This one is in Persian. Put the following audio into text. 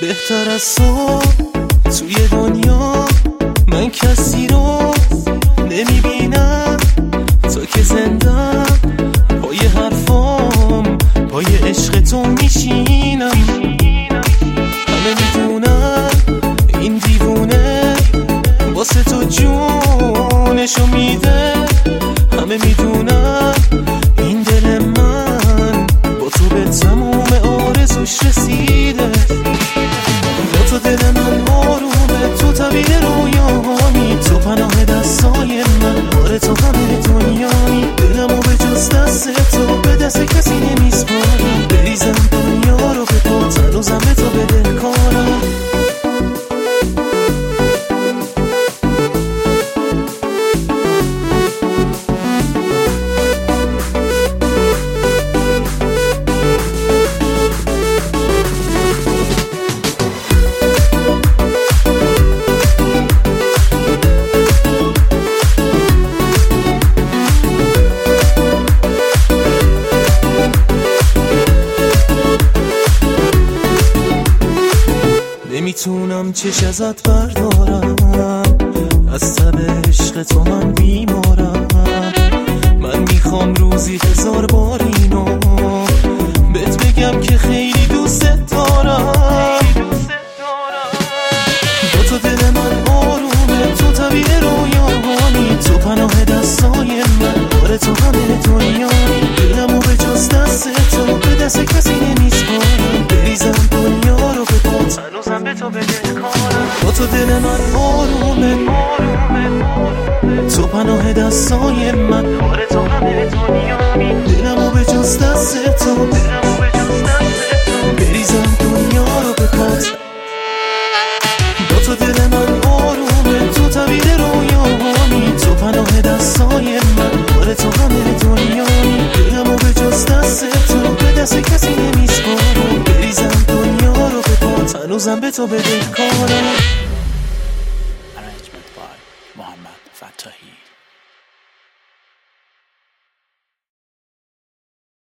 بهتر از تو توی دنیا من کسی رو نمیبینم، تا که زندم پای حرفام، پای عشق تو میشینم. همه میدونم این دیوونه واسه تو جونشو میده، همه میدونم این دل من با تو به تموم آرزوش رسیده. با تو دل من آرومه، تو تعبیر رویامی، تو پناه دستای من، آره تو همه دنیایی. دلمو به جز دست تو به دست کسی نمیسپارم، بریزم دنیا رو به پات، هنوزم به تو بدهکارم. نمیتونم چش ازت بردارم، از تب عشق تو من بیمارم. من میخوام روزی 1000 بار اینو بهت بگم که خیلی دوست دارم. با تو دل من آرومه، تو تعبیر رویامی، تو پناه دستای من، آره تو همه دنیایی. دلمو به جز دست تو به دست کسی نمیسپارم، بریزم دنیا رو به پات، هنوزم به تو بدهکارم. با تو دل من آرومه، تو پناه دستای من، آره تو همه دنیایی. دلمو به جز دست تو بریزم دنیا رو به پات. با تو دل من آرومه، تو تعبیر رویامی، تو پناه دستای من، آره تو همه دنیایی. دلمو به جز دست تو به دست کسی نمیسپارم، بریزم دنیا رو به پات، هنوزم به تو بدهکارم.